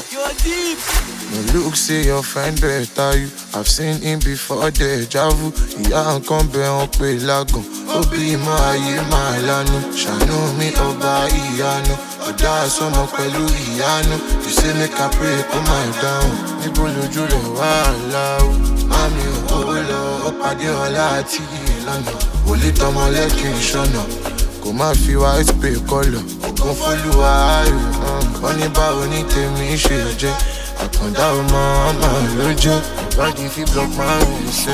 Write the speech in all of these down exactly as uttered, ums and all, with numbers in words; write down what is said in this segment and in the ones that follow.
You're deep. No look, say your friend better you. I've seen him before deja vu. Ìyá nǹkan bẹ̀ wọ́n pé lágàn. Ó bí mọ́ ayé máa lánú. Ṣàánú mi ọba ìyanu. Ọ̀dà àsọmọ pẹ̀lú ìyanu. You say make I pray kó máa dáhùn. Níbo lójú rẹ̀ wá láwù? Mami ò lọ, ó pàdé ọlá àti ìlànà. Wòlé tọmọ lẹ́kìn ìṣọ̀nà. Kò má fi white pay kọ́lọ̀. Ògùn fólúwa ayò. Wọ́n ní báwo ní tèmi ṣe jẹ́. Àkàndá ọmọ ọmọ ló jẹ́. Ìbàdí fi block my way ṣe.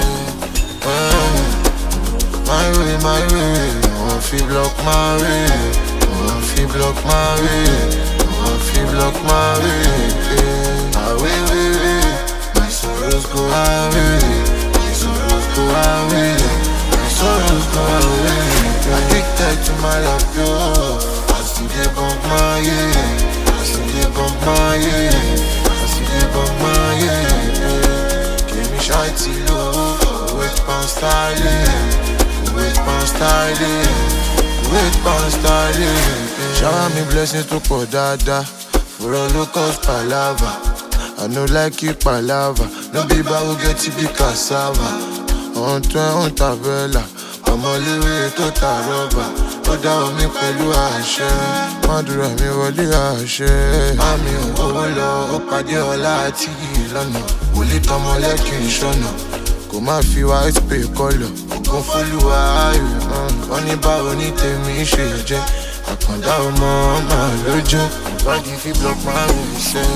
My way, my way. Wọ́n fi block my way. Wọ́n fi block my way. Wọ́n fi block my way. Away, way, way. My sorrows go away. My sorrows go away. My sorrows go away. Addicted to my love, yo. I see they bump my yeah. I see they bump my yeah. I see they bump my yeah. Give me shy till low. Wait pound styling. Wait pound styling. Wait pound styling. Shower me blessings to pour dada. For all locals palava. I know like you palava. No be who get to be cassava. On train, on tabella. Ọmọléwé tó ta rọ́bà. Ó dá omi pẹ̀lú àṣẹ. Mádùúrà mi wọlé àṣẹ. Mami ò lọ, ó pàdé ọlá àti ìlànà. Wòlé tọmọ lẹ́kìn ìṣọ̀nà. Kò má fi white pay kọ́lọ̀. Ògùn fólúwa ayò. Wọ́n ní báwo ní tèmi ṣe jẹ́. Àkàndá ọmọ ọmọ ló jẹ́. Ìbàdí fi block my way ṣe.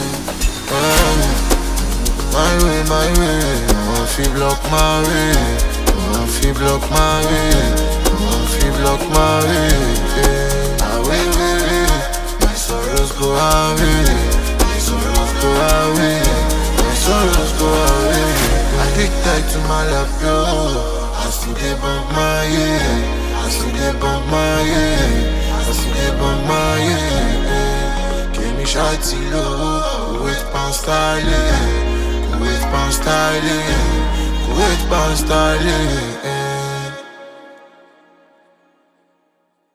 My way, my way. Wọ́n fi block my way. Wọ́n fi block my way. Wọ́n fi block my way. Away, way, way. My sorrows go away. My sorrows go away. My sorrows go away. Addicted to my love, yo. I see they bump my yeah. I see they bump my yeah. I see they bump my yeah. Give me shy till low. Wait pound styling. Wait pound styling. Wait pound styling.